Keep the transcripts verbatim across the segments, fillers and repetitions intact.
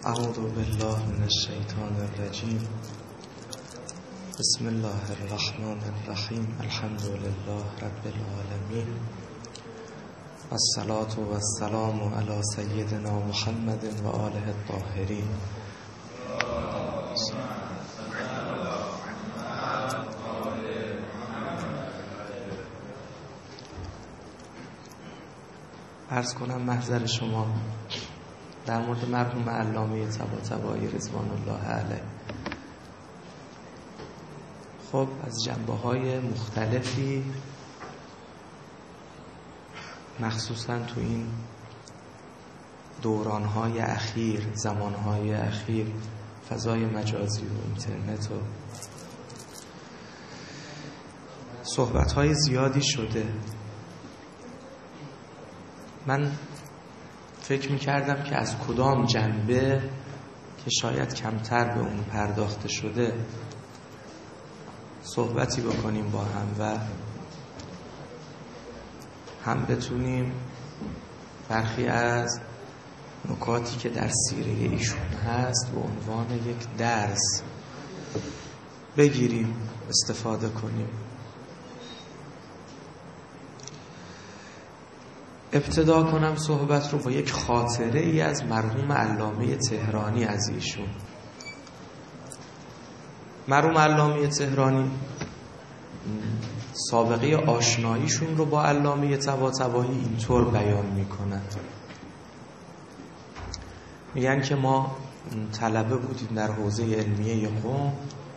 اعوذ بالله من الشیطان الرجیم. بسم الله الرحمن الرحیم. الحمد لله رب العالمین. الصلاة والسلام علی سیدنا محمد و آله الطاهرین. عرض کنم محضر شما در مورد مرحوم علامه طباطبایی رضوان الله علیه. خب از جنبه‌های مختلفی مخصوصا تو این دوران‌های اخیر، زمان‌های اخیر، فضای مجازی و اینترنت و صحبت‌های زیادی شده. من فکر می‌کردم که از کدام جنبه که شاید کمتر به اون پرداخته شده صحبتی بکنیم با هم و هم بتونیم برخی از نکاتی که در سیره ایشون هست به عنوان یک درس بگیریم، استفاده کنیم. ابتدا کنم صحبت رو با یک خاطره ای از مرحوم علامه تهرانی از ایشون. مرحوم علامه تهرانی سابقه آشناییشون رو با علامه طباطبایی اینطور بیان میکنن. میگن که ما طلبه بودیم در حوزه علمیه قم.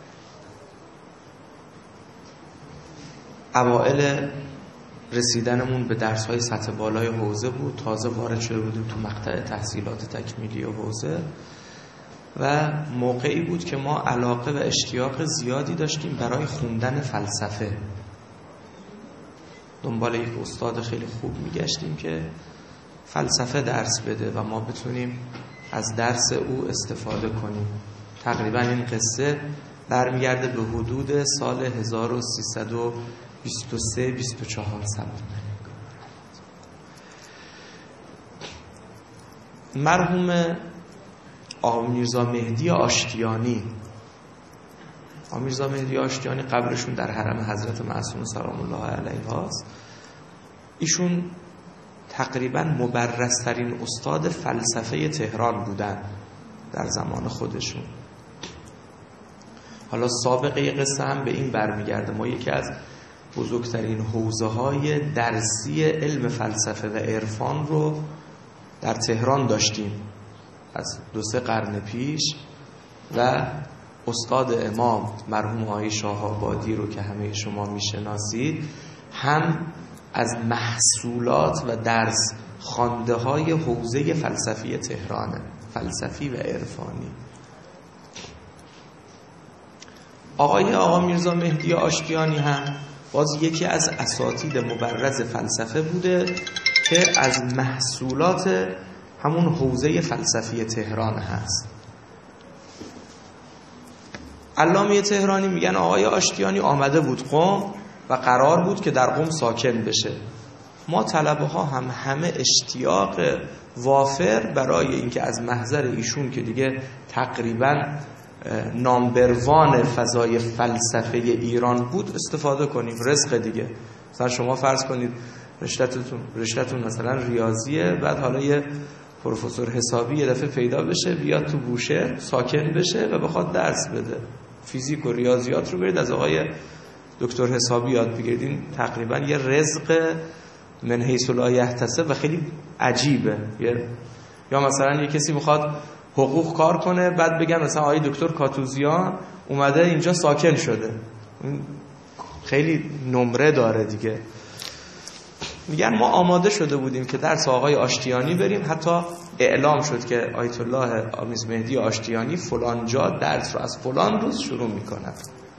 اوائل رسیدنمون به درس‌های سطح بالای حوزه بود، تازه وارد شده بودیم تو مقطع تحصیلات تکمیلی حوزه و موقعی بود که ما علاقه و اشتیاق زیادی داشتیم برای خوندن فلسفه. دنبال یک استاد خیلی خوب میگشتیم که فلسفه درس بده و ما بتونیم از درس او استفاده کنیم. تقریبا این قصه برمیگرده به حدود سال هزار و سیصد و بیست و سه بیست و چهار سال. مرحوم آقا میرزا مهدی آشتیانی آقا میرزا مهدی آشتیانی قبرشون در حرم حضرت معصومه سلام الله علیها است. ایشون تقریبا مبرزترین استاد فلسفه تهران بودن در زمان خودشون. حالا سابقه قصه هم به این برمیگرده. ما یکی از بزرگترین حوزه های درسی علم فلسفه و عرفان رو در تهران داشتیم از دو سه قرن پیش و استاد امام مرحوم آقای شاه‌آبادی رو که همه شما میشناسید هم از محصولات و درس خوانده های حوزه فلسفی تهرانه، فلسفی و عرفانی. آقای آقا میرزا مهدی آشتیانی هم باز یکی از اساتید مبرز فلسفه بوده که از محصولات همون حوزه فلسفی تهران هست. علامه تهرانی میگن آقای آشتیانی آمده بود قم و قرار بود که در قم ساکن بشه. ما طلبه ها هم همه اشتیاق وافر برای اینکه از محضر ایشون که دیگه تقریبا نامبروان فضای فلسفه ایران بود استفاده کنیم. رزق دیگه. مثلا شما فرض کنید رشته‌تون رشته‌تون مثلا ریاضیه، بعد حالا یه پروفسور حسابی یه دفعه پیدا بشه بیاد تو بوشه ساکن بشه و بخواد درس بده. فیزیک و ریاضیات رو برید از آقای دکتر حسابی یاد بگیرید. تقریبا یه رزق من حیث لا یحتسب و خیلی عجیبه. یا مثلا یه کسی میخواد حقوق کار کنه بعد بگم مثلا آقای دکتر کاتوزیان اومده اینجا ساکن شده. خیلی نمره داره دیگه. میگن ما آماده شده بودیم که درس آقای آشتیانی بریم، حتی اعلام شد که آیت الله آمیز مهدی آشتیانی فلان جا درس رو از فلان روز شروع میکنه.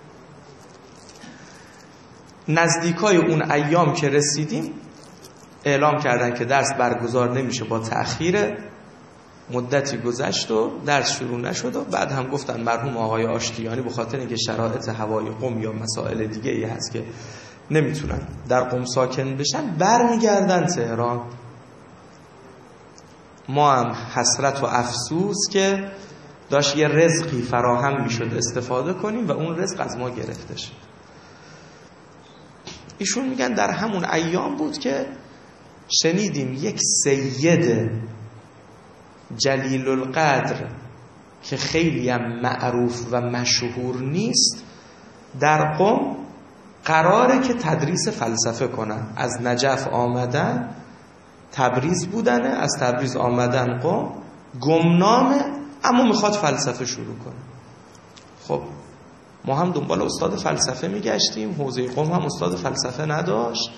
نزدیکای اون ایام که رسیدیم اعلام کردن که درس برگزار نمیشه با تأخیر. مدتی گذشت و درس شروع نشد و بعد هم گفتن مرحوم آقای آشتیانی به خاطر اینکه شرایط هوای قم یا مسائل دیگه ای هست که نمیتونن در قم ساکن بشن برمیگردن تهران. ما هم حسرت و افسوس که داشت یه رزقی فراهم میشد استفاده کنیم و اون رزق از ما گرفته شد. ایشون میگن در همون ایام بود که شنیدیم یک سید جلیل القدر که خیلی هم معروف و مشهور نیست در قم قراره که تدریس فلسفه کنن. از نجف آمدن، تبریز بودنه، از تبریز آمدن قم، گمنامه اما میخواد فلسفه شروع کنه. خب ما هم دنبال استاد فلسفه میگشتیم، حوزه قم هم استاد فلسفه نداشت.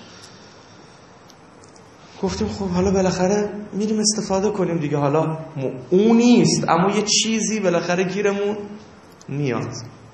گفتیم خب حالا بالاخره میریم استفاده کنیم دیگه، حالا اون نیست اما یه چیزی بالاخره گیرمون میاد.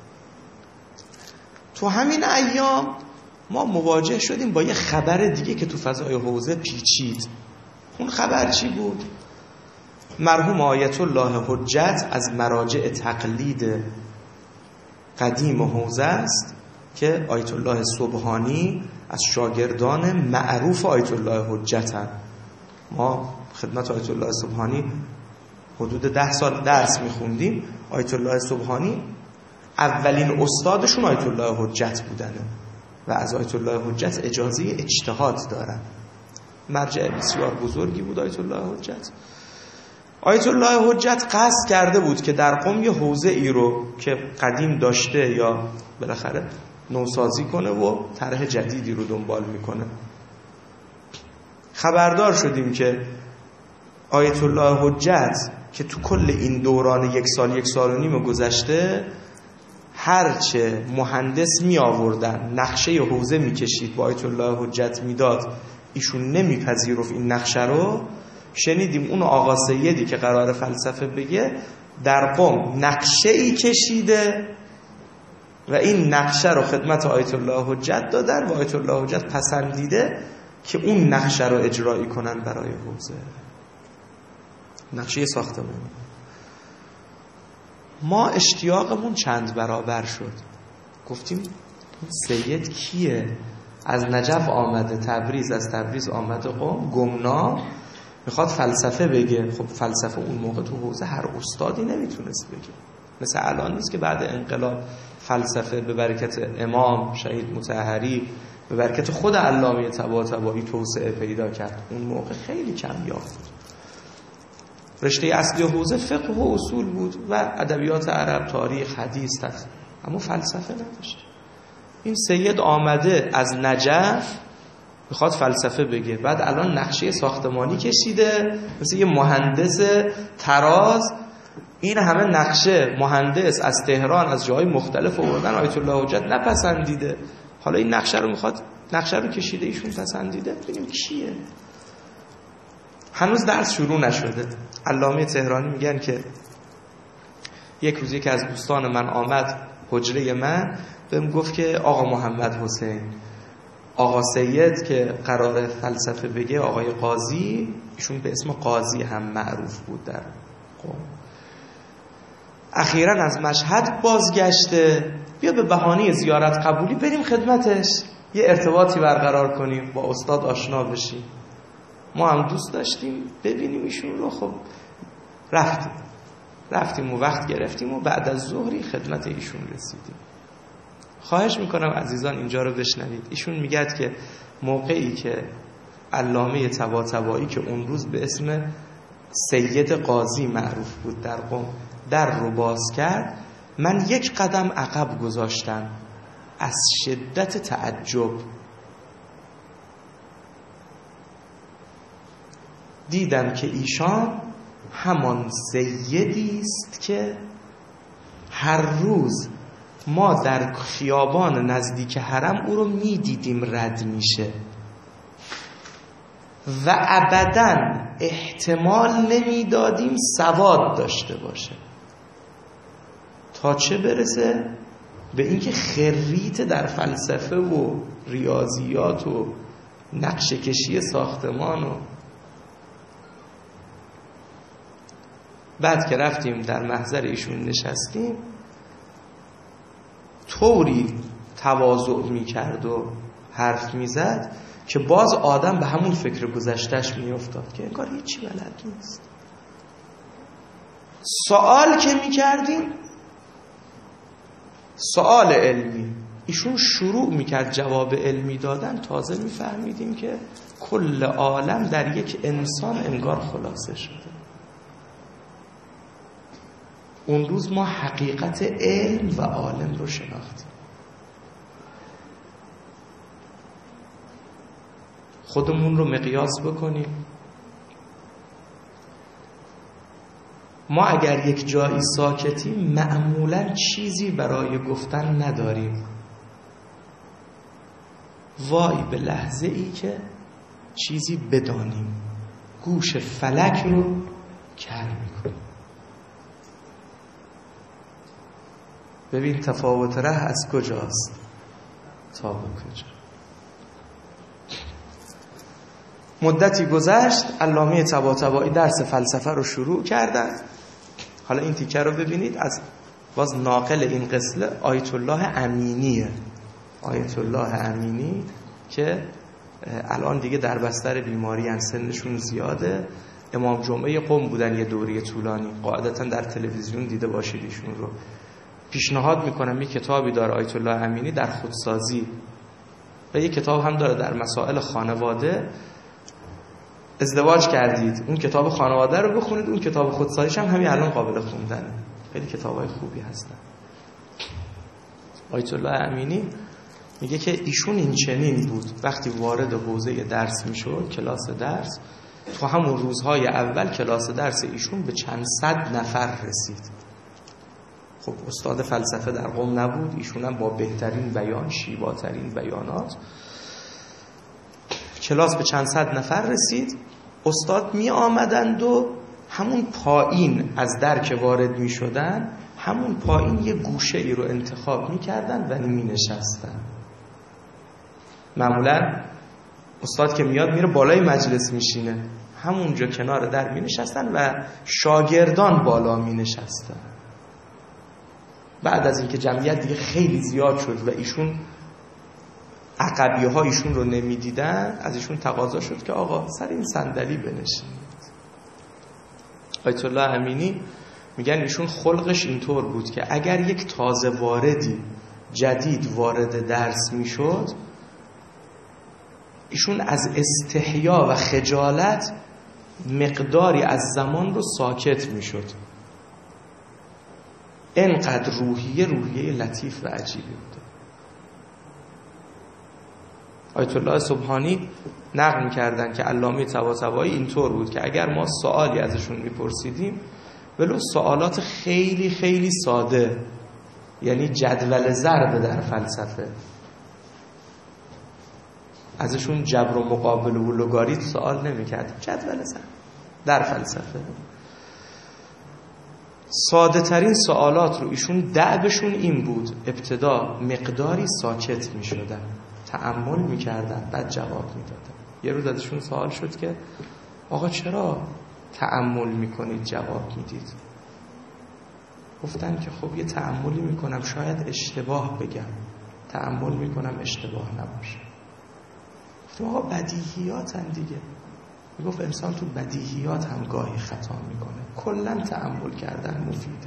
تو همین ایام ما مواجه شدیم با یه خبر دیگه که تو فضای حوزه پیچید. اون خبر چی بود؟ مرحوم آیت الله حجت از مراجع تقلید قدیم حوزه است که آیت الله سبحانی از شاگردان معروف آیت الله حجت هم. ما خدمت آیت الله سبحانی حدود ده سال درس میخوندیم. آیت الله سبحانی اولین استادشون آیت الله حجت بودنه و از آیت الله حجت اجازه اجتهاد دارن. مرجع بسیار بزرگی بود آیت الله حجت. آیت الله حجت قصد کرده بود که در قم یه حوزه ای رو که قدیم داشته یا بالاخره نوسازی کنه و طرح جدیدی رو دنبال میکنه. خبردار شدیم که آیت الله حجت که تو کل این دوران یک سال یک سال و نیم گذشته هرچه مهندس می آوردن نقشه حوزه می کشید با آیت الله حجت میداد، ایشون نمیپذیرفت این نقشه رو. شنیدیم اون آقا سیدی که قرار فلسفه بگه در قم نقشه ای کشیده و این نقشه رو خدمت آیت الله حجت دادن و آیت الله حجت پسندیده که اون نقشه رو اجرایی کنن برای حوزه. نقشه ساختمان. ما اشتیاقمون چند برابر شد. گفتیم این سید کیه؟ از نجف آمده تبریز، از تبریز آمده قم، گمنام، میخواد فلسفه بگه. خب فلسفه اون موقع تو حوزه هر استادی نمیتونست بگه، مثل الان نیست که بعد انقلاب فلسفه به برکت امام شهید مطهری به برکت خود علامه طباطبایی توسعه پیدا کرد. اون موقع خیلی کم یافت بود. رشته اصلی حوزه فقه و اصول بود و ادبیات عرب، تاریخ، حدیث هست، اما فلسفه نداشت. این سید آمده از نجف میخواد فلسفه بگه، بعد الان نقشه ساختمانی کشیده مثل یه مهندس طراز. این همه نقشه مهندس از تهران از جاهای مختلف آوردن، آیت الله حجت نپسندیده. حالا این نقشه رو میخواد، نقشه رو کشیده ایشون پسندیده. ببینیم کیه. هنوز درس شروع نشده. علامه تهرانی میگن که یک روز یکی از دوستان من آمد حجره من، بهم گفت که آقا محمد حسین، آقا سید که قرار فلسفه بگه، آقای قاضی، ایشون به اسم قاضی هم معروف بود در قم، اخیراً از مشهد بازگشته، بیا به بهانه زیارت قبولی بریم خدمتش، یه ارتباطی برقرار کنیم، با استاد آشنا بشیم. ما هم دوست داشتیم ببینیم ایشون رو. خب رفتیم رفتیم و وقت گرفتیم و بعد از ظهری خدمت ایشون رسیدیم. خواهش میکنم عزیزان اینجا رو بشنوید. ایشون میگه که موقعی که علامه طباطبایی که اون روز به اسم سید قاضی معروف بود در قم در رو باز کرد، من یک قدم عقب گذاشتم از شدت تعجب. دیدم که ایشان همان سیدی است که هر روز ما در خیابان نزدیک حرم او رو می دیدیم رد میشه و ابداً احتمال نمی دادیم سواد داشته باشه، تا چه برسه به اینکه خریت در فلسفه و ریاضیات و نقشه کشی ساختمان. و بعد که رفتیم در محضر ایشون نشستیم، طوری تواضع میکرد و حرف میزد که باز آدم به همون فکر گذشتش میافتاد که انگار هیچی بلد نیست. سوال که میکردیم، سوال علمی، ایشون شروع میکرد جواب علمی دادن، تازه میفهمیدیم که کل عالم در یک انسان انگار خلاصه شده. اون روز ما حقیقت علم و عالم رو شناختیم. خودمون رو مقیاس بکنیم. ما اگر یک جایی ساکتیم معمولاً چیزی برای گفتن نداریم. وای به لحظه ای که چیزی بدانیم، گوش فلک رو کر میکنیم. ببین تفاوت ره از کجاست تا به کجا. مدتی گذشت، علامه طباطبایی درس فلسفه رو شروع کردن. حالا این تیکه رو ببینید، از باز ناقل این قصه آیت الله امینیه. آیت الله امینی که الان دیگه در بستر بیماری ان، سنشون زیاده، امام جمعه قم بودن یه دوره طولانی، قاعدتا در تلویزیون دیده باشید ایشون رو. پیشنهاد میکنم یه کتابی داره آیت الله امینی در خودسازی و یه کتاب هم داره در مسائل خانواده. ازدواج کردید، اون کتاب خانواده رو بخونید، اون کتاب خودسازیش هم همین الان قابل خوندنه. خیلی کتابای خوبی هستن. آیت الله امینی میگه که ایشون این چنین بود، وقتی وارد حوزه درس میشد، کلاس درس، تو همون روزهای اول کلاس درس ایشون به چند صد نفر رسید. خب استاد فلسفه در قم نبود، ایشون هم با بهترین بیان، شیواترین بیانات، کلاس به چند صد نفر رسید. استاد می آمدند و همون پایین از در که وارد می شدن، همون پایین یه گوشه ای رو انتخاب می کردن و می نشستن. معمولا استاد که میاد میره بالای مجلس میشینه، همونجا کنار در می نشستن و شاگردان بالا می نشستن. بعد از اینکه جمعیت دیگه خیلی زیاد شد و ایشون عقبیه ها ایشون رو نمی دیدن، از ایشون تقاضا شد که آقا سر این صندلی بنشینید. آیت الله امینی میگن ایشون خلقش اینطور بود که اگر یک تازه واردی جدید وارد درس میشد، ایشون از استحیا و خجالت مقداری از زمان رو ساکت میشد. اینقدر روحیه روحیه لطیف و عجیبی بود. آیت الله سبحانی نقل می‌کردن که علامه طباطبایی اینطور بود که اگر ما سوالی ازشون میپرسیدیم، ولو سوالات خیلی خیلی ساده، یعنی جدول ضرب در فلسفه، ازشون جبر و مقابل و لگاریتم سوال نمی‌کرد، جدول ضرب در فلسفه. ساده ترین سوالات رو ایشون دأبشون این بود، ابتدا مقداری ساکت می‌شدن، تأمل می‌کردن، بعد جواب می‌دادن. یه روز ازشون سوال شد که آقا چرا تأمل می‌کنید جواب میدید؟ گفتن که خب یه تأملی می‌کنم شاید اشتباه بگم، تأمل می‌کنم اشتباه نباشه. گفتم آقا بدیهیاتن دیگه. میگفت انسان تو بدیهیات هم گاهی خطا میکنه، کلا تأمل کردن مفیده.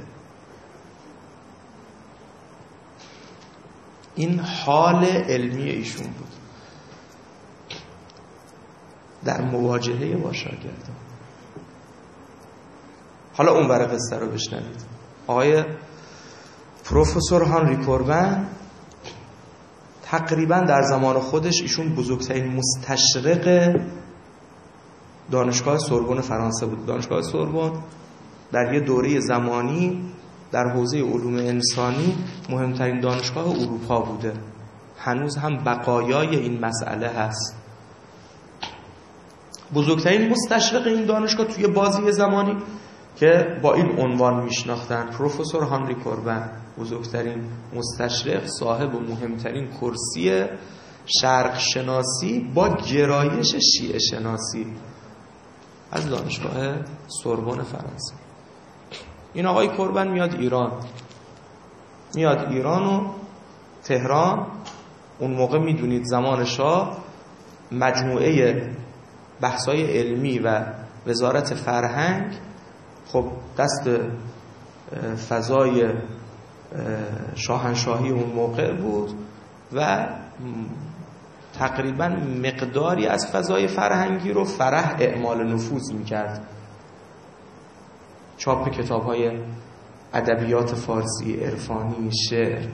این حال علمی ایشون بود در مواجهه با شاگردان. حالا اون ور قصه رو بشنوید. آقای پروفسور هانری کوربن تقریبا در زمان خودش ایشون بزرگترین مستشرق دانشگاه سوربن فرانسه بود. دانشگاه سوربن در یه دوره زمانی در حوزه علوم انسانی مهمترین دانشگاه اروپا بوده. هنوز هم بقایای این مسئله هست. بزرگترین مستشرق این دانشگاه توی بازی زمانی که با این عنوان میشناختن، پروفسور هانری کوربن، بزرگترین مستشرق، صاحب و مهمترین کرسی شرق شناسی با گرایش شیعه شناسی از دانشگاه سوربن فرانسه. این آقای کوربن میاد ایران میاد ایران و تهران. اون موقع میدونید زمان شاه مجموعه بحث‌های علمی و وزارت فرهنگ خب دست فضای شاهنشاهی اون موقع بود و تقریبا مقداری از فضای فرهنگی رو فرح اعمال نفوذ میکرد. چاپ کتاب‌های ادبیات فارسی، عرفانی، شعر.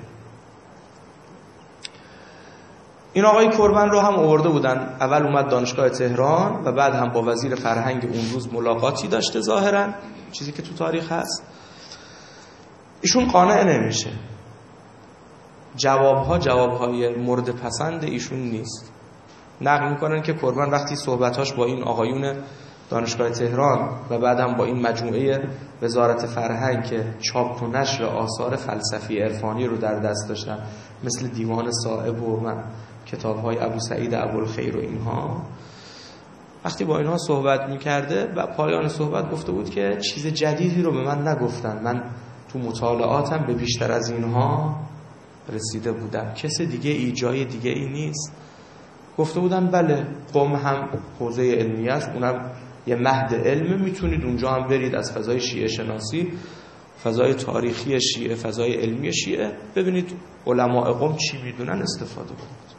این آقای کربن رو هم آورده بودن، اول اومد دانشگاه تهران و بعد هم با وزیر فرهنگ اون روز ملاقاتی داشته ظاهراً، چیزی که تو تاریخ هست. ایشون قانع نمیشه، جوابها جوابهای مورد پسند ایشون نیست. نقل میکنن که کربن وقتی صحبتاش با این آقایون دانشگاه تهران و بعد هم با این مجموعه وزارت فرهنگ که چاپ و نشر آثار فلسفی عرفانی رو در دست داشتن، مثل دیوان صائب و من کتاب‌های ابو سعید ابوالخیر و اینها، وقتی با اینها صحبت میکرده و پایان صحبت گفته بود که چیز جدیدی رو به من نگفتن، من تو مطالعاتم به بیشتر از اینها رسیده بودم، کس دیگه ای جای دیگه ای نیست. گفته بودن بله قم هم حوزه علمی است، اونم یه مهد علم، میتونید اونجا هم برید از فضای شیعه شناسی، فضای تاریخی شیعه، فضای علمی شیعه، ببینید علماء قم چی میدونن استفاده کنید.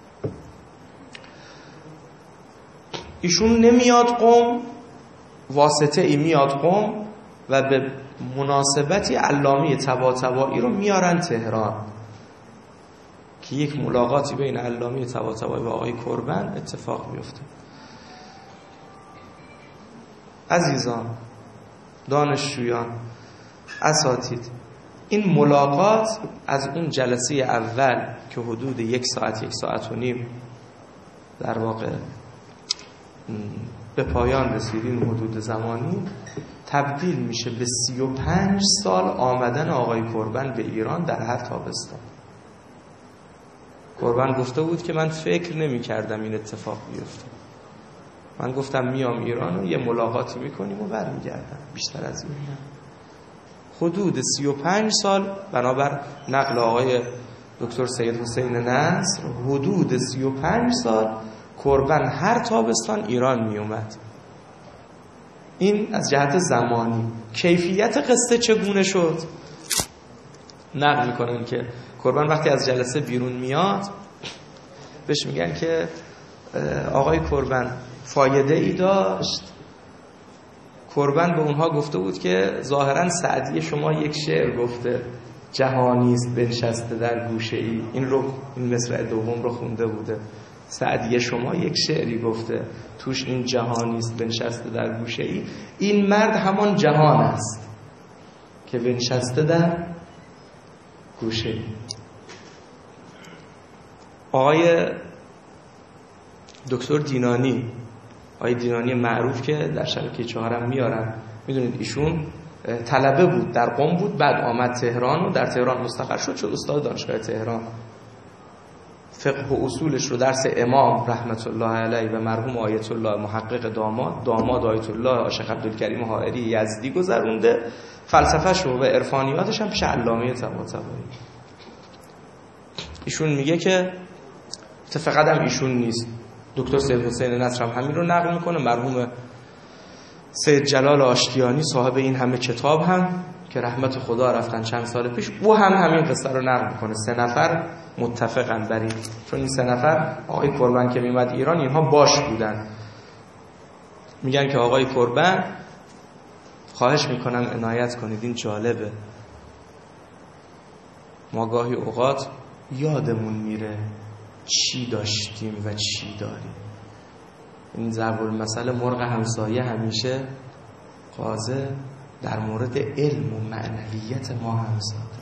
ایشون نمیاد قم، واسطه ای میاد قم و به مناسبتی علامه طباطبایی رو میارن تهران که یک ملاقاتی بین علامه طباطبایی و آقای کربن اتفاق میفته. عزیزان، دانشجویان، اساتید، این ملاقات از اون جلسه اول که حدود یک ساعت یک ساعت و نیم در واقع به پایان رسیدین حدود زمانی، تبدیل میشه به سی و پنج سال آمدن آقای کربن به ایران در هر تابستان. کربن گفته بود که من فکر نمی کردم این اتفاق بیفته، من گفتم میام ایران و یه ملاقاتی میکنیم و برمیگردم، بیشتر از این نه. حدود سی و پنج سال بنابر نقل آقای دکتر سید حسین نصر، حدود سی و پنج سال کربن هر تابستان ایران می اومد. این از جهت زمانی. کیفیت قصه چگونه شد؟ نقل میکنن که کربن وقتی از جلسه بیرون میاد بهش میگن که آقای کربن فایده ای داشت. کربن به اونها گفته بود که ظاهرا سعدی شما یک شعر گفته جهانیست بنشسته در گوشه ای، این رو این مصرع دوم رو خونده بوده. سعدی شما یک شعری گفته توش این جهانیست بنشسته در گوشه ای، این مرد همان جهان است که بنشسته در گوشه ای. آقای دکتر دینانی، آقای دینانی معروف که در شبکه چهارم میارن، میدونید ایشون طلبه بود، در قم بود، بعد آمد تهران و در تهران مستقر شد، شد استاد دانشگاه تهران. فقه و اصولش رو درس امام رحمت الله علیه و مرحوم آیت الله محقق داماد داماد آیت الله شیخ عبدالکریم حائری یزدی گذرونده. فلسفه‌ش رو و عرفانیاتش هم پیش علامه طباطبایی. ایشون میگه که فقط هم ایشون نیست، دکتر سید حسین نصر هم همین رو نقل میکنه، مرحوم سید جلال آشتیانی صاحب این همه کتاب هم که رحمت خدا رفتن چند سال پیش، او هم همین قصه رو نقل میکنه. سه نفر متفقن بر این، چون این سه نفر آقای کربن که میمد ایران اینها باش بودن. میگن که آقای کربن خواهش میکنم عنایت کنید، این جالبه، ما گاهی اوقات یادمون میره چی داشتیم و چی داریم. این ضرب المثل مرغ همسایه همیشه قاضی در مورد علم و معنویت ما هم صادق.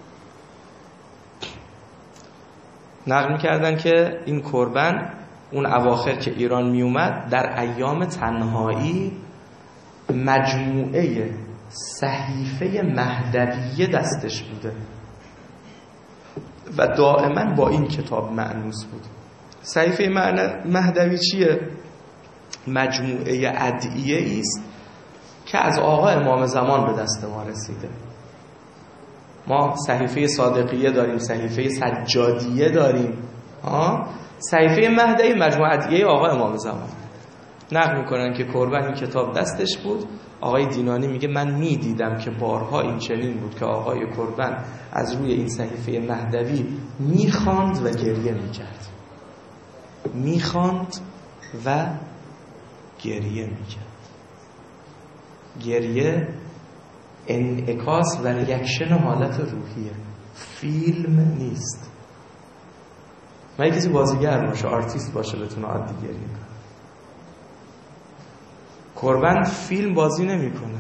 نقل می‌کردن که این کربن اون اواخر که ایران می اومد در ایام تنهایی مجموعه صحیفه مهدویه دستش بوده و دائما با این کتاب مأنوس بود. صحیفه مهدوی چیه؟ مجموعه ادعیه است که از آقا امام زمان به دست ما رسیده. ما صحیفه صادقیه داریم، صحیفه سجادیه داریم. ها؟ صحیفه مهدوی مجموعه ادعیه آقا امام زمان. نقل میکنن که کربن این کتاب دستش بود. آقای دینانی میگه من میدیدم که بارها این چنین بود که آقای کربن از روی این صحیفه مهدوی میخواند و گریه میکرد، میخواند و گریه میکرد. گریه انعکاس و ریاکشن حالت روحیه، فیلم نیست. من کسی بازیگر باشه، آرتیست باشه بتونه عادی گریه کنه. کربن فیلم بازی نمیکنه.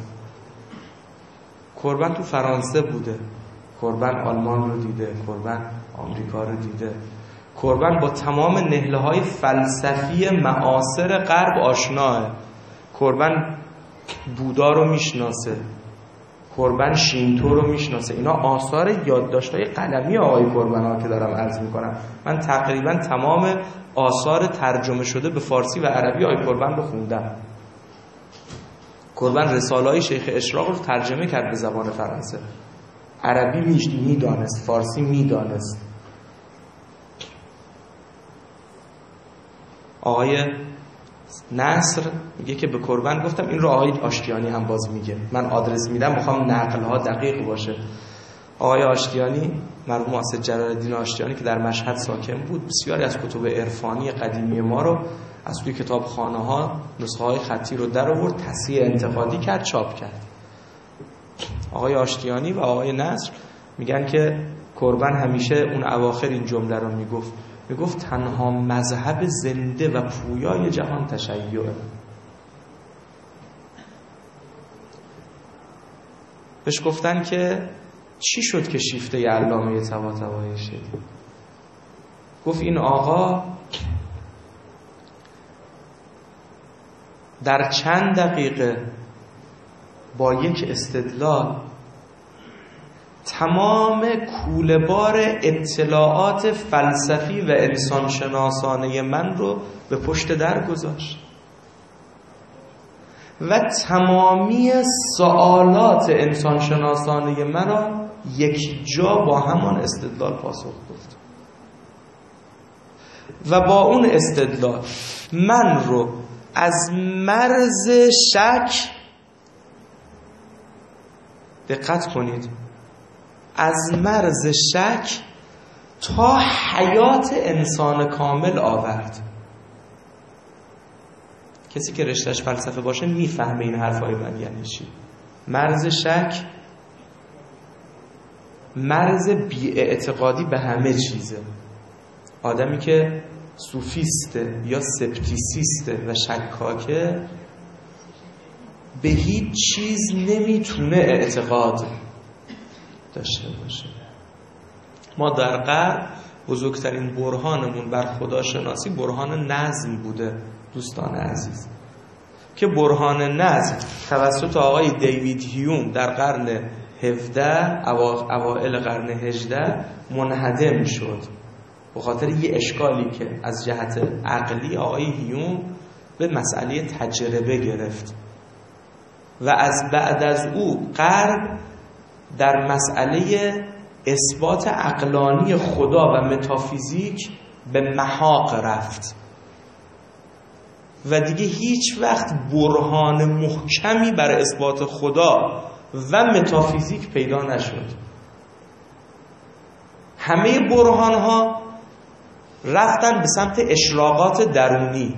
کربن تو فرانسه بوده، کربن آلمان رو دیده، کربن آمریکا رو دیده، کربن با تمام نهله‌های فلسفی معاصر غرب آشناه. کربن بودا رو میشناسه، کربن شینتو رو میشناسه. اینا آثار یادداشت‌های قلمی آقای کربن ها که دارم عرض میکنم. من تقریبا تمام آثار ترجمه شده به فارسی و عربی آقای کربن رو خوندم. کربن رساله‌های شیخ اشراق رو ترجمه کرد به زبان فرانسه، عربی میش میدانست، فارسی میدانست. آقای نصر میگه که به کربن گفتم، این رو آقای آشتیانی هم باز میگه، من آدرس میدم میخوام نقل‌ها دقیق باشه. آقای آشتیانی، مرحوم اسد جلال‌الدین آشتیانی که در مشهد ساکن بود، بسیاری از کتب عرفانی قدیمی ما رو از توی کتابخانه‌ها نسخه‌های خطی رو در آورد، تصحیح انتقادی کرد، چاپ کرد. آقای آشتیانی و آقای نصر میگن که کربن همیشه اون اواخر این جمله رو میگفت، میگفت تنها مذهب زنده و پویای جهان تشیعه. بهش گفتن که چی شد که شیفته علامه طباطبایی شد؟ گفت این آقا در چند دقیقه با یک استدلال تمام کوله‌بار اطلاعات فلسفی و انسانشناسانه من رو به پشت در گذاشت و تمامی سوالات انسانشناسانه من را یک جا با همان استدلال پاسخ گفت و با اون استدلال من رو از مرز شک، دقت کنید، از مرز شک تا حیات انسان کامل آورد. کسی که رشتهش فلسفه باشه میفهمه این حرفای من یعنی چی. مرز شک مرز بی‌اعتقادی به همه چیزه. آدمی که صوفیسته یا سپتیسیسته و شکاکه به هیچ چیز نمیتونه اعتقاد داشته باشه. ما در غرب بزرگترین برهانمون بر خداشناسی برهان نظم بوده دوستان عزیز، که برهان نظم توسط آقای دیوید هیوم در قرن هفدهم اوائل قرن هجدهم منهدم شد به خاطر یه اشکالی که از جهت عقلی آقای هیوم به مسئله تجربه گرفت و از بعد از او غرب در مسئله اثبات عقلانی خدا و متافیزیک به محاق رفت و دیگه هیچ وقت برهان محکمی بر اثبات خدا و متافیزیک پیدا نشد. همه برهان ها رفتن به سمت اشراقات درونی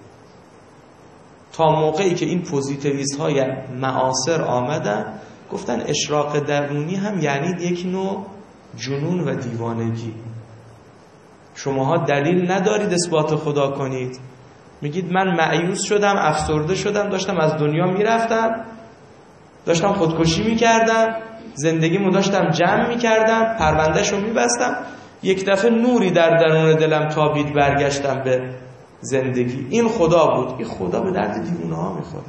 تا موقعی که این پوزیتیویست های معاصر آمدن گفتن اشراق درونی هم یعنی یک نوع جنون و دیوانگی. شماها دلیل ندارید اثبات خدا کنید، میگید من مایوس شدم، افسرده شدم، داشتم از دنیا میرفتم، داشتم خودکشی میکردم، زندگیمو داشتم جمع میکردم، پروندهشو میبستم، یک دفعه نوری در درون دلم تابید، برگشتم به زندگی. این خدا بود. این خدا به درد دیوونه ها میخوره.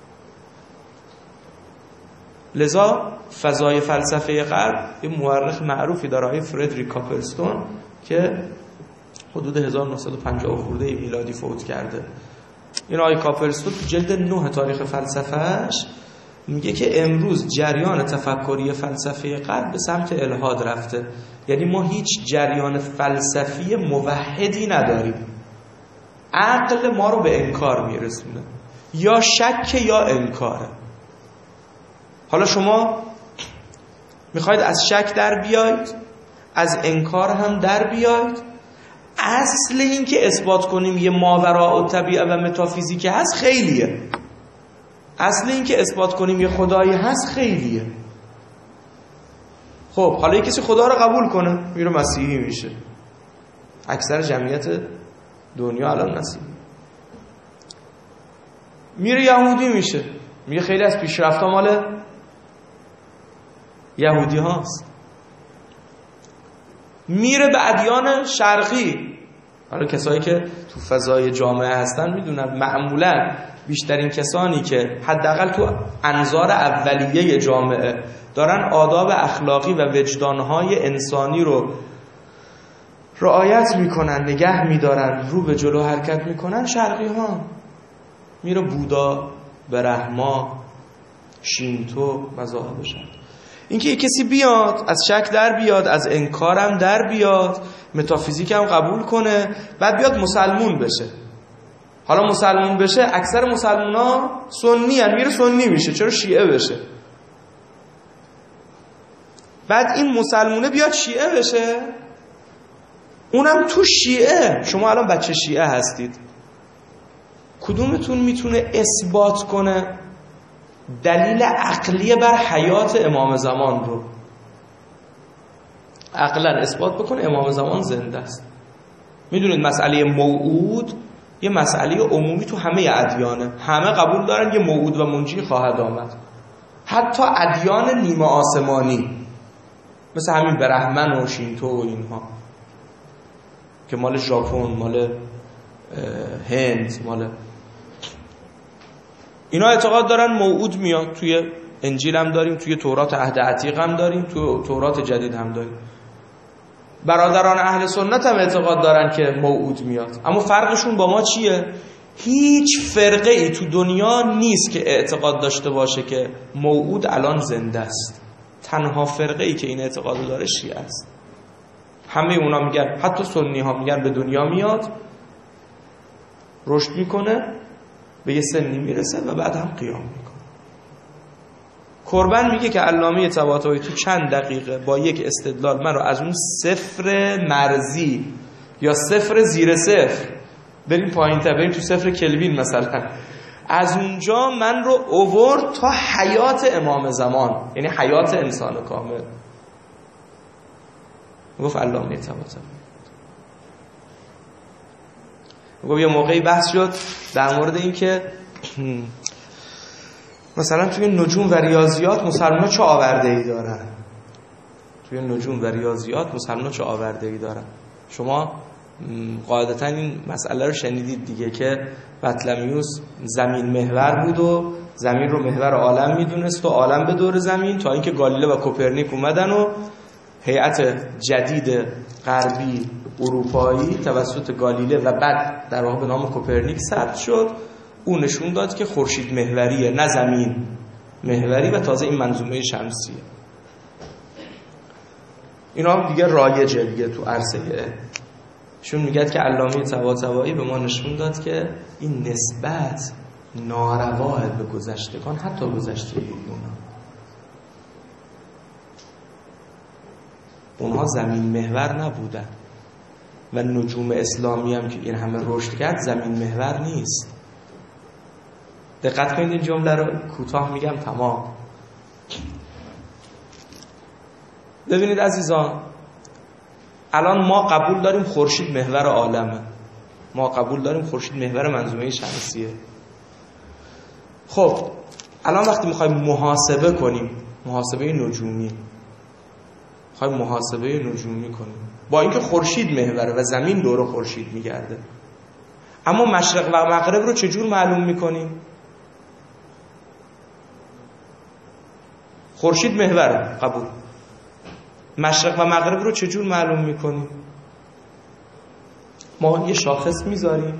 لذا فضای فلسفه غرب یه مورخ معروفی داره، آقای فردریک کاپلستون، که حدود هزار و نهصد و پنجاه خورده میلادی فوت کرده. این آقای کاپلستون تو جلد نه تاریخ فلسفهش میگه که امروز جریان تفکری فلسفه غرب به سمت الحاد رفته. یعنی ما هیچ جریان فلسفی موحدی نداریم. عقل ما رو به انکار میرسونه، یا شک یا انکاره. حالا شما میخواید از شک در بیاید، از انکار هم در بیاید. اصل این که اثبات کنیم یه ماوراء الطبیعه و متافیزیک هست خیلیه. اصل این که اثبات کنیم یه خدایی هست خیلیه. خب حالا یه کسی خدا رو قبول کنه میره مسیحی میشه. اکثر جمعیت دنیا الان مسیحی. میره یهودی میشه. میگه خیلی از پیشرفت‌ها مال یهودی هاست. میره به ادیان شرقی. حالا کسایی که تو فضای جامعه هستن میدونن معمولا بیشترین کسانی که حداقل تو انظار اولیه جامعه دارن آداب اخلاقی و وجدانهای انسانی رو رعایت میکنن، نگه میدارن، رو به جلو حرکت میکنن، شرقی ها. میره بودا، برهما، شینتو، مذاهبشن. اینکه یک کسی بیاد از شک در بیاد، از انکارم در بیاد، متافیزیک هم قبول کنه، بعد بیاد مسلمون بشه. حالا مسلمون بشه، اکثر مسلمون ها سنی هن، میره سنی میشه. چرا شیعه بشه؟ بعد این مسلمونه بیاد شیعه بشه، اونم تو شیعه. شما الان بچه شیعه هستید، کدومتون میتونه اثبات کنه دلیل عقلی بر حیات امام زمان رو؟ عقلا اثبات بکنه امام زمان زنده است. میدونید مسئله موعود یه مسئله عمومی تو همه ادیانه، همه قبول دارن یه موعود و منجی خواهد آمد. حتی ادیان نیمه آسمانی مثل همین برهمن و شینتو و اینها که مال ژاپن، مال هند، مال اینا اعتقاد دارن موعود میاد. توی انجیل هم داریم، توی تورات عهد عتیق هم داریم، توی تورات جدید هم داریم. برادران اهل سنت هم اعتقاد دارن که موعود میاد. اما فرقشون با ما چیه؟ هیچ فرقه ای تو دنیا نیست که اعتقاد داشته باشه که موعود الان زنده است. تنها فرقه ای که این اعتقاد داره شیعه است. همه اونا میگن، حتی سنی ها میگن به دنیا میاد، رشد میکنه، به یه سنی میرسه و بعد هم قیام میکنه. کربن میگه که علامه طباطبایی تو چند دقیقه با یک استدلال من رو از اون صفر مرزی یا صفر زیر صفر بریم پایین تر، بریم تو صفر کلوین مثلا، از اونجا من رو اوورد تا حیات امام زمان، یعنی حیات انسان کامل. گفت علامه طباطبایی. گفت یه موقعی بحث شد در مورد این که مثلا توی نجوم و ریاضیات مسلمان‌ها چه آورده‌ای دارن. توی نجوم و ریاضیات مسلمان‌ها چه آورده‌ای دارن. شما قاعدتاً این مسئله رو شنیدید دیگه که بطلمیوس زمین محور بود و زمین رو محور عالم میدونست و عالم به دور زمین، تا اینکه گالیله و کوپرنیک اومدن و هیئت جدید غربی اروپایی توسط گالیله و بعد در واقع به نام کوپرنیک ثبت شد. اون نشون داد که خورشید محوریه نه زمین محوری، و تازه این منظومه شمسیه. اینا دیگه رایجه دیگه تو عرصه. شون میگه که علامه طباطبایی به ما نشون داد که این نسبت ناروا به گذشتگان، حتی گذشته اونا. اونها زمین محور نبودن و نجوم اسلامی هم که این همه رشد کرد زمین محور نیست. دقت کنید این جمله رو کوتاه میگم تمام. ببینید عزیزان، الان ما قبول داریم خورشید محور عالمه، ما قبول داریم خورشید محور منظومه شمسیه. خب الان وقتی میخوایم محاسبه کنیم، محاسبه نجومی، میخوایم محاسبه نجومی کنیم با اینکه خورشید محوره و زمین دور خورشید میگرده، اما مشرق و مغرب رو چجور معلوم میکنیم؟ خورشید محوره، قبول. مشرق و مغرب رو چجور معلوم میکنیم؟ ما یه شاخص میذاریم،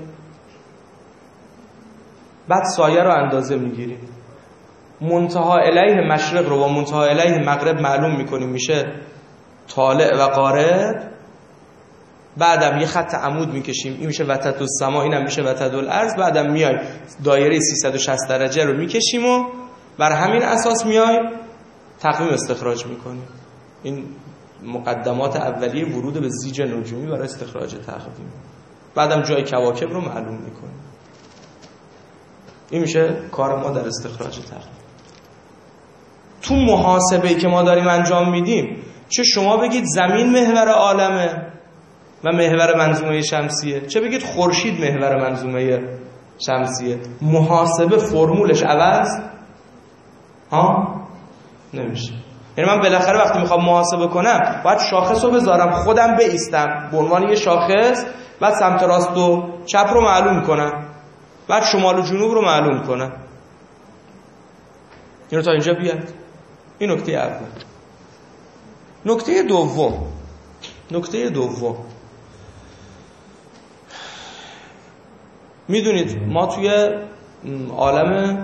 بعد سایه رو اندازه میگیریم، منتها الیه مشرق رو با منتها الیه مغرب معلوم میکنیم، میشه طالع و غارب. بعدم یه خط عمود میکشیم، این میشه وتد السما، اینم میشه وتد الارض. بعدم میایم دایره سیصد و شصت درجه رو میکشیم و بر همین اساس میایم تقویم استخراج میکنیم. این مقدمات اولیه ورود به زیج نجومی برای استخراج تقویم. بعدم جای کواکب رو معلوم میکنیم. این میشه کار ما در استخراج تقویم. تو محاسبه‌ای که ما داریم انجام میدیم، چه شما بگید زمین محور عالمه و محور منظومه شمسیه، چه بگید خورشید محور منظومه شمسیه، محاسبه فرمولش عوض ها نمیشه. یعنی من بالاخره وقتی میخوام محاسبه کنم باید شاخص رو بذارم، خودم بایستم به عنوان یه شاخص، بعد سمت راست و چپ رو معلوم کنم، بعد شمال و جنوب رو معلوم کنم. اینو تا اینجا بیاد. این نکته اول. نکته دوم نکته دوم میدونید ما توی عالم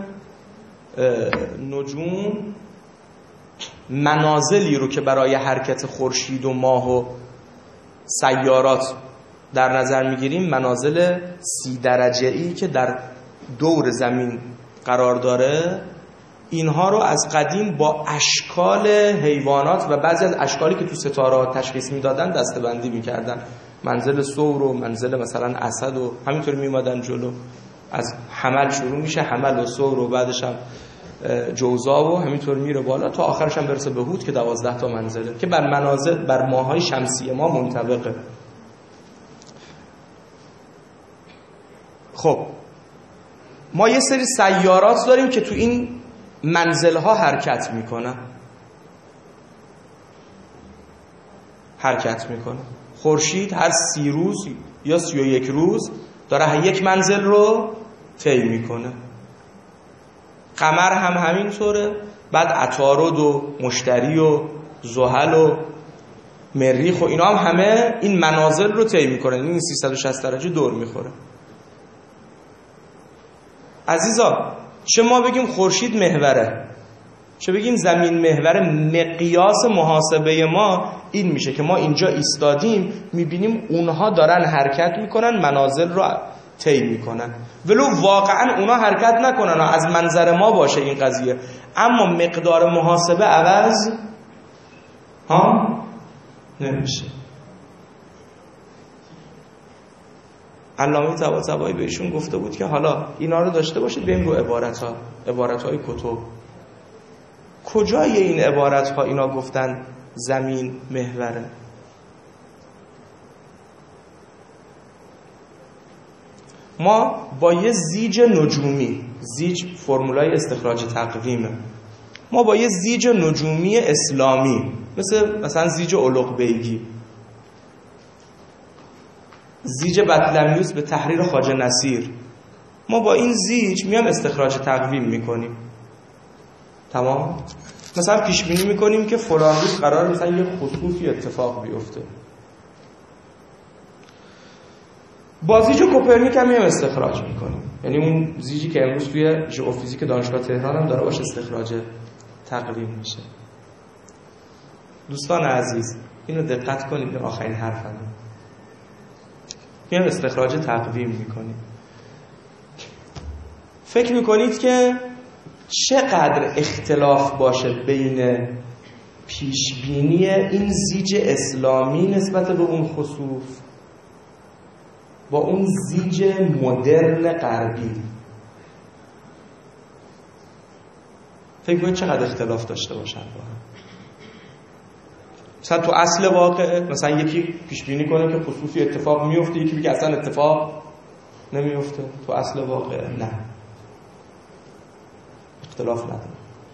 نجوم منازلی رو که برای حرکت خورشید و ماه و سیارات در نظر میگیریم، منازل سی درجه‌ای که در دور زمین قرار داره، اینها رو از قدیم با اشکال حیوانات و بعضی از اشکالی که تو ستاره تشخیص میدادن دسته‌بندی میکردن. منزل ثور و منزل مثلا اسد و همینطوری میومدن جلو. از حمل شروع میشه، حمل و ثور و بعدش هم جوزا و همینطور میره بالا تا آخرش هم برسه به هود که دوازده تا منزله که بر منازل بر ماهای شمسی ما منطبقه. خب ما یه سری سیارات داریم که تو این منزلها حرکت میکنن حرکت میکنه. خورشید هر سی روز یا سی و یک روز داره یک منزل رو طی میکنه. قمر هم همینطوره. بعد عطارد و مشتری و زحل و مریخ و اینا هم همه این منازل رو طی میکنن. این سیصد و شصت درجه دور میخوره. عزیزان، چه ما بگیم خورشید محوره، چه بگیم زمین محوره، مقیاس محاسبه ما این میشه که ما اینجا ایستادیم میبینیم اونها دارن حرکت میکنن، منازل رو طی میکنن، ولو واقعا اونا حرکت نکنن از منظر ما باشه این قضیه، اما مقدار محاسبه عوض ها نمیشه. علامه طباطبایی بهشون گفته بود که حالا اینا رو داشته باشید بریم رو عبارت ها، عبارت های کتب. کجای این عبارت ها اینا گفتن زمین محوره؟ ما با یه زیج نجومی، زیج فرمولای استخراج تقویمه، ما با یه زیج نجومی اسلامی مثل مثلا زیج اولوق بیگی، زیج بطلمیوس به تحریر خواجه نصیر، ما با این زیج میام استخراج تقویم میکنیم. تمام؟ مثلا پیش بینی میکنیم که فلان روز قرار مثلا یه خصوصی اتفاق بیفته. با زیج کوپرنیک هم میام استخراج میکنیم. یعنی اون زیجی که امروز توی ژئوفیزیک دانشگاه تهران هم داره باشه استخراج تقویم میشه. دوستان عزیز اینو دقت کنید به آخرین حرفم. میام استخراج تقویم میکنیم. فکر میکنید که چقدر اختلاف باشه بین پیشبینی این زیج اسلامی نسبت به اون خصوص با اون زیج مدرن غربی؟ فکر کنید چقدر اختلاف داشته باشن با هم. مثلا تو اصل واقعه مثلا یکی پیش بینی کنه که خصوصی اتفاق میفته، یکی بگه اصلا اتفاق نمیفته. تو اصل واقعه نه، اختلاف نداره.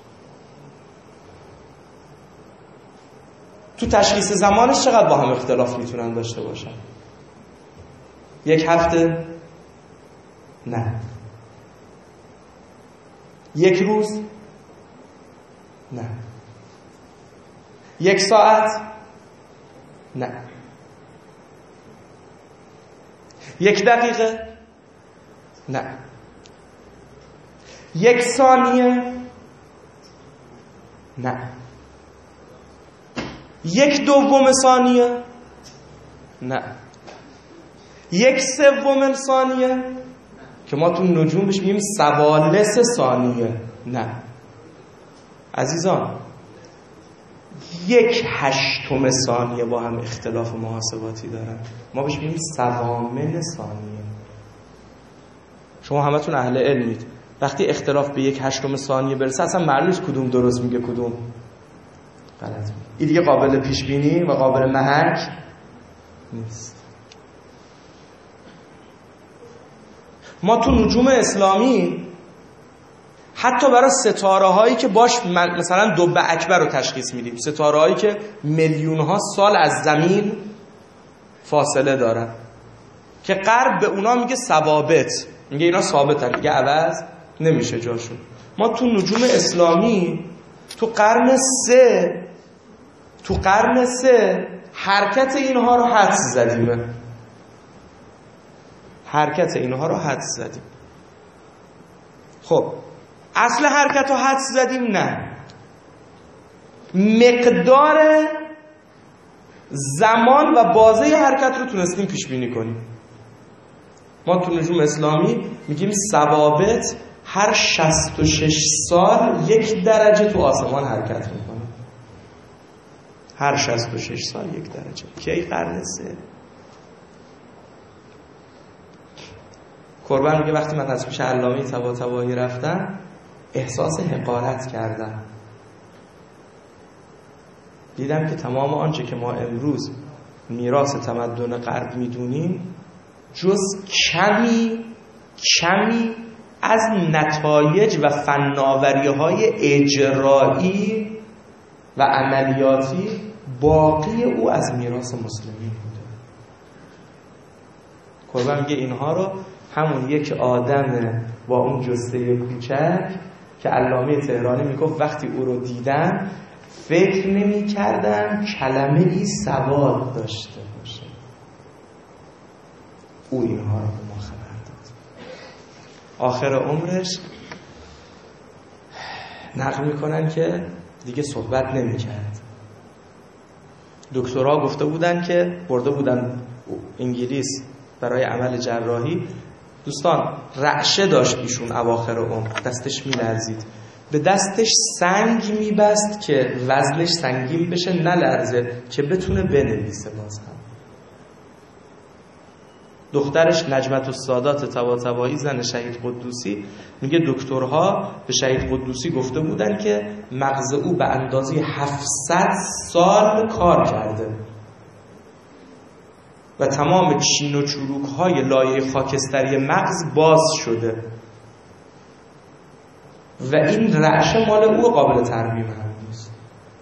تو تشخیص زمانش چقدر با هم اختلاف میتونن داشته باشن؟ یک هفته؟ نه. یک روز؟ نه. یک ساعت؟ نه. یک دقیقه؟ نه. یک ثانیه؟ نه. یک دوم ثانیه؟ نه. یک سوم ثانیه که ما تو نجوم بهش میگیم ثوالث ثانیه. نه عزیزان، یک هشتم ثانیه با هم اختلاف محاسباتی دارن، ما بهش میگیم ثوامن ثانیه. شما همتون اهل علمید، وقتی اختلاف به یک هشتم ثانیه برسه اصلا معلوم نیست کدوم درست میگه کدوم غلط. این دیگه قابل پیش بینی و قابل محک نیست. ما تو نجوم اسلامی حتی برای ستاره هایی که باش مثلا دب اکبر رو تشخیص میدیم، ستاره هایی که میلیون ها سال از زمین فاصله دارن، که غرب به اونا میگه ثوابت، میگه اینا ثابتن دیگه عوض نمیشه جاشون. ما تو نجوم اسلامی تو قرن سه تو قرن سه حرکت اینها رو حدس زدیم حرکت اینها رو حدس زدیم. خب اصل حرکت رو حدس زدیم؟ نه، مقدار زمان و بازه حرکت رو تونستیم پیش بینی کنیم. ما تو نجوم اسلامی میگیم ثوابت هر شصت و شش سال یک درجه تو آسمان حرکت میکنه. هر شصت و شش سال یک درجه. کی؟ قرن سه. قربان میگه وقتی من از پیش علامه طباطبایی رفتم احساس حقارت کردم، دیدم که تمام آنچه که ما امروز میراث تمدن غرب میدونیم جز کمی کمی از نتایج و فناوری‌های اجرایی و عملیاتی باقی او از میراث مسلمین بوده. قربان میگه اینها رو همون یک آدم با اون جثه کوچک که علامه تهرانی میگفت وقتی او رو دیدم فکر نمی کردم کلمه ای سواد داشته باشه. او اینها رو به ما خبر داد. آخر عمرش نقل میکنن که دیگه صحبت نمی کرد. دکترها گفته بودن که برده بودن انگلیس برای عمل جراحی. دوستان رعشه داشت ایشون اواخر عمر، دستش میلرزید، به دستش سنگ میبست که وزنش سنگین بشه نلرزه که بتونه بنویسه. باز هم دخترش نجمت السادات طباطبایی زن شهید قدوسی میگه دکترها به شهید قدوسی گفته بودن که مغز او به اندازه هفتصد سال کار کرده و تمام چین و چروک های لایه خاکستری مغز باز شده و این رعشه مال او قابل ترمیم هم نیست.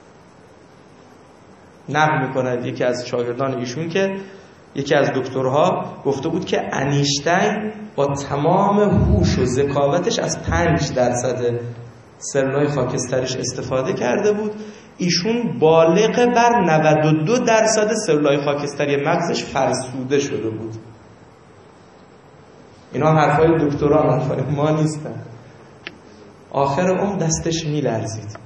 نقل میکنه یکی از شاگردان ایشون که یکی از دکترها گفته بود که انیشتین با تمام هوش و ذکاوتش از پنج درصد سلولای خاکستریش استفاده کرده بود، ایشون بالغ بر نود و دو درصد سلولای خاکستری مغزش فرسوده شده بود. اینا حرفای دکتران، حرفای ما نیستن. آخر عمر دستش میلرزید.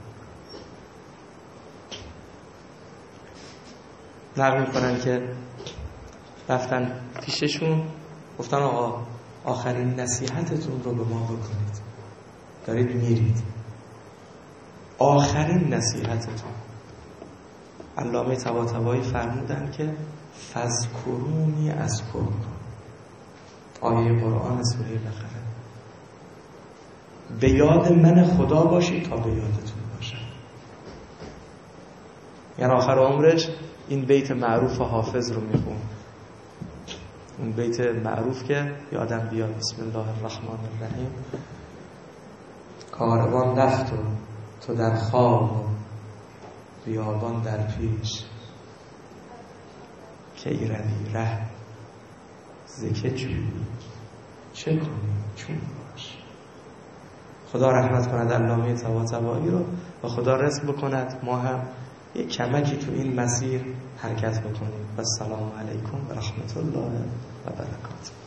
نقل میکنن که رفتن پیششون گفتن آقا آخرین نصیحتتون رو به ما بکنید، دارید میرید. آخرین نصیحتتون. علامه طباطبایی فرمودن که فذکرونی اذکرکم، آیه قرآن سوره بقره، به یاد من خدا باشید تا به یادتون باشم. یعنی آخر عمرش این بیت معروف حافظ رو میخون، اون بیت معروف که یادم بیاد بسم الله الرحمن الرحیم، کاروان رفت و تو در خواب و بیابان در پیش، که ایروی ره زکه جوی چه کنی چون باش. خدا رحمت کند علامه طباطبایی رو و خدا رزق بکند ما هم یک کمکی تو این مسیر حرکت بکنیم. و السلام علیکم و رحمت الله و برکاته.